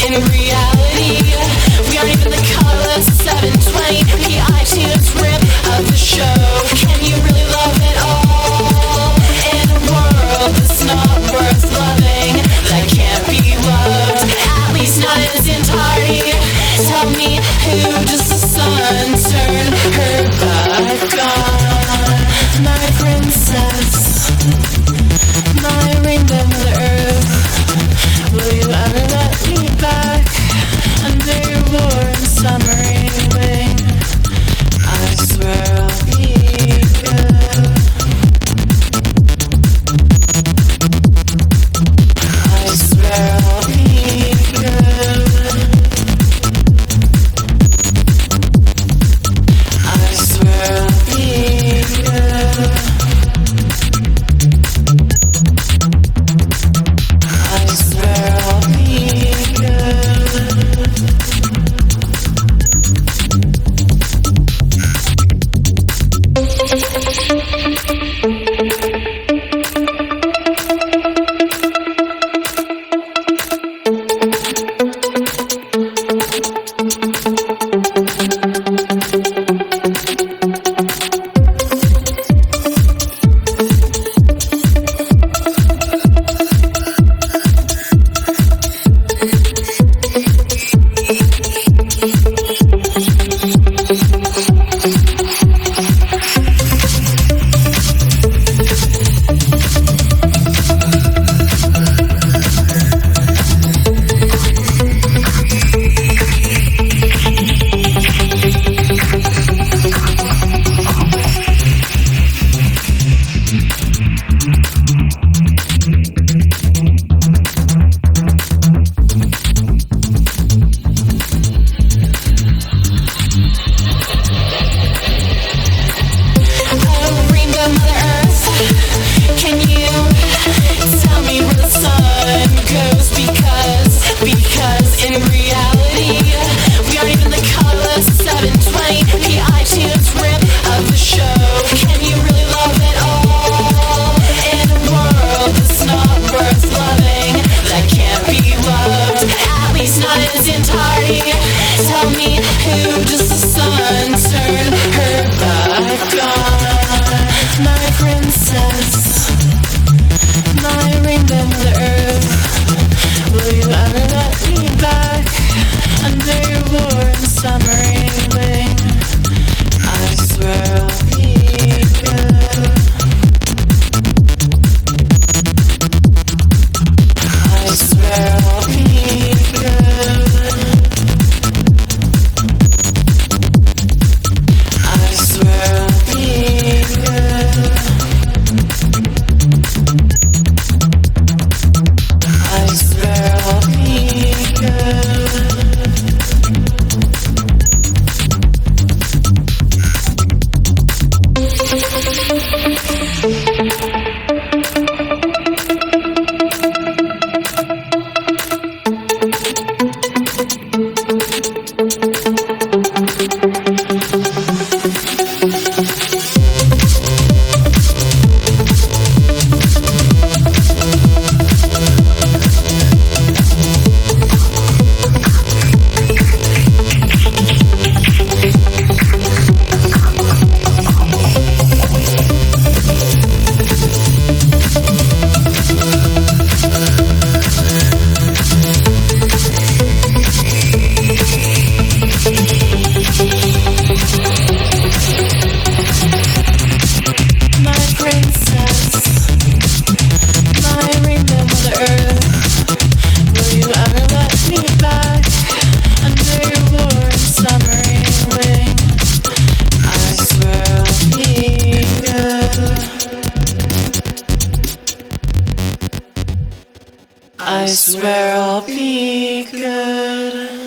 in reality, we aren't even the color 720. The iTunes rip of the show. Can you really love it all in a world that's not worth loving, that can't be loved, at least not in its entirety? Tell me, who does the sun turn her back on? My princess, my rainbow mother earth, will you ever let me back under your warm summery wing? I swear I'll be good. I swear I'll be good. I swear I'll be good. I swear I'll be good. Tell me, who does the sun turn her back on? My princess, my rainbow mother earth, will you ever let me back under your warm summery wing? I swear I'll be good. I swear I'll be good. I swear I'll be good. I swear I'll be good. I swear I'll be good.